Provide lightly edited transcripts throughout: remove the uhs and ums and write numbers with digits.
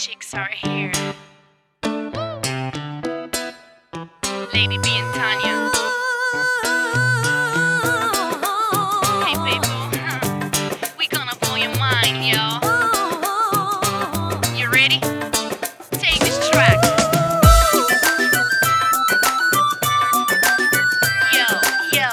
chicks are here. Lady B and Tanya. Hey baby, we gonna blow your mind, yo. You ready? Take this track. Yo, yo.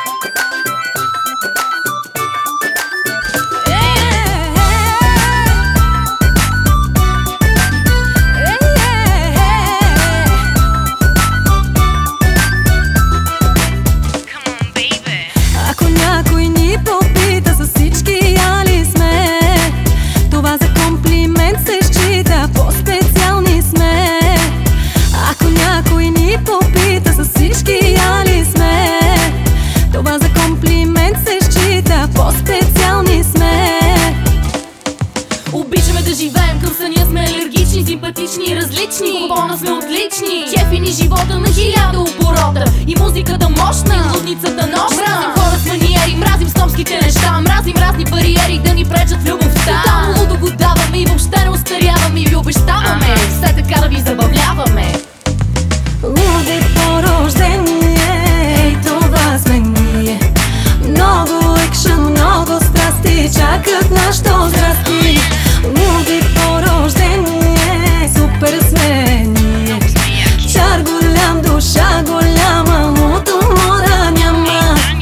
Живеем към съня, сме алергични, симпатични, различни. Футболна сме отлични. Кефи ни живота на 1000 оборота. И музиката мощна, и лудницата нощна. Мразим хора с маниери, мразим снобските неща. Мразим разни бариери да ни пречат в любовта. Тотално лудо го даваме и въобще не остаряваме. И ви обещаваме все така да ви забавляваме. Луди по рождение, това сме ние. Много екшън, много страсти чакат нашето здрасти. Луди по рождение, супер сме ние. Чар голям, душа голяма, луд умора няма.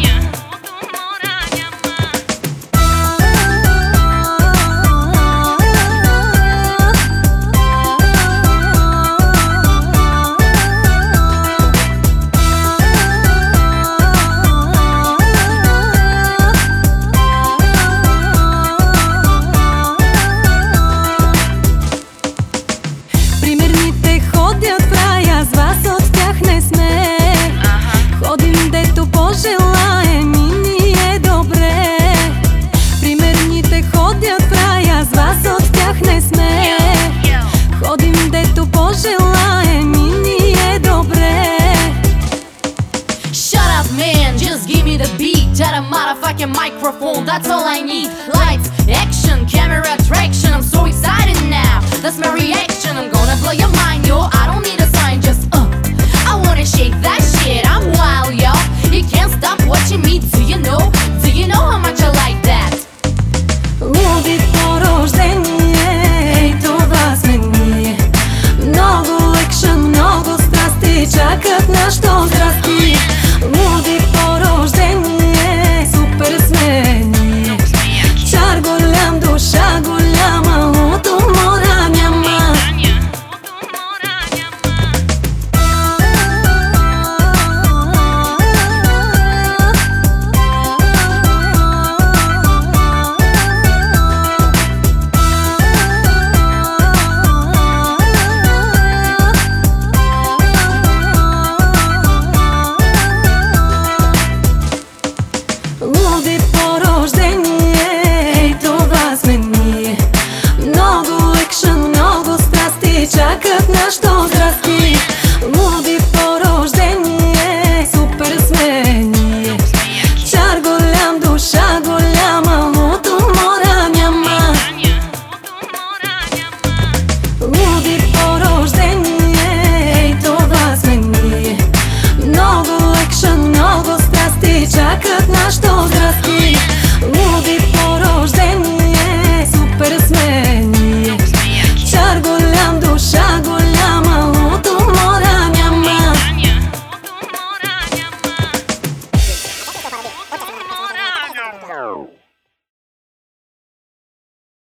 Желаем и ние добре. Примерните ходят в рая, с вас от тях не сме. Ходим дето пожелаем и ние добре. Shut up man, just give me the beat. That a motherfucking microphone, that's all I need. Lights, action, camera, traction, I'm so excited now. That's my